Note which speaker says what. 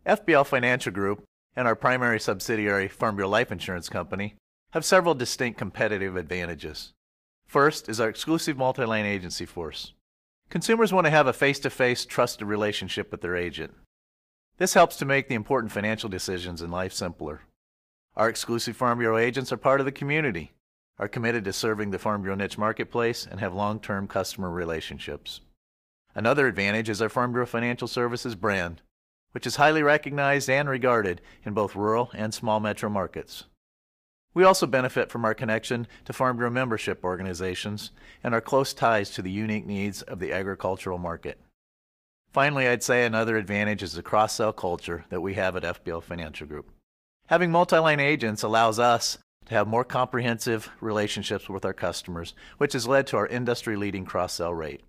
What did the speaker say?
Speaker 1: FBL Financial Group and our primary subsidiary, Farm Bureau Life Insurance Company, have several distinct competitive advantages. First is our exclusive multi-line agency force. Consumers want to have a face-to-face, trusted relationship with their agent. This helps to make the important financial decisions in life simpler. Our exclusive Farm Bureau agents are part of the community, are committed to serving the Farm Bureau niche marketplace, and have long-term customer relationships. Another advantage is our Farm Bureau Financial Services brand, which is highly recognized and regarded in both rural and small metro markets. We also benefit from our connection to Farm Bureau membership organizations and our close ties to the unique needs of the agricultural market. Finally, I'd say another advantage is the cross-sell culture that we have at FBL Financial Group. Having multi-line agents allows us to have more comprehensive relationships with our customers, which has led to our industry-leading cross-sell rate.